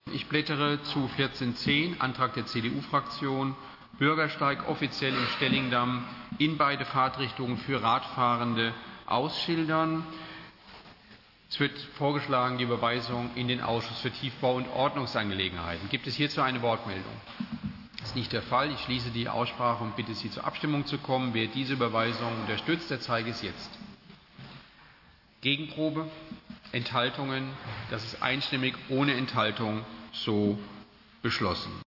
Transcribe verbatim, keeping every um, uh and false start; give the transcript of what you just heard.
Ich blättere zu vierzehn zehn, Antrag der C D U-Fraktion, Bürgersteig offiziell im Stellingdamm in beide Fahrtrichtungen für Radfahrende ausschildern. Es wird vorgeschlagen, die Überweisung in den Ausschuss für Tiefbau- und Ordnungsangelegenheiten. Gibt es hierzu eine Wortmeldung? Das ist nicht der Fall. Ich schließe die Aussprache und bitte Sie, zur Abstimmung zu kommen. Wer diese Überweisung unterstützt, der zeige es jetzt. Gegenprobe? Enthaltungen? Das ist einstimmig ohne Enthaltung so beschlossen.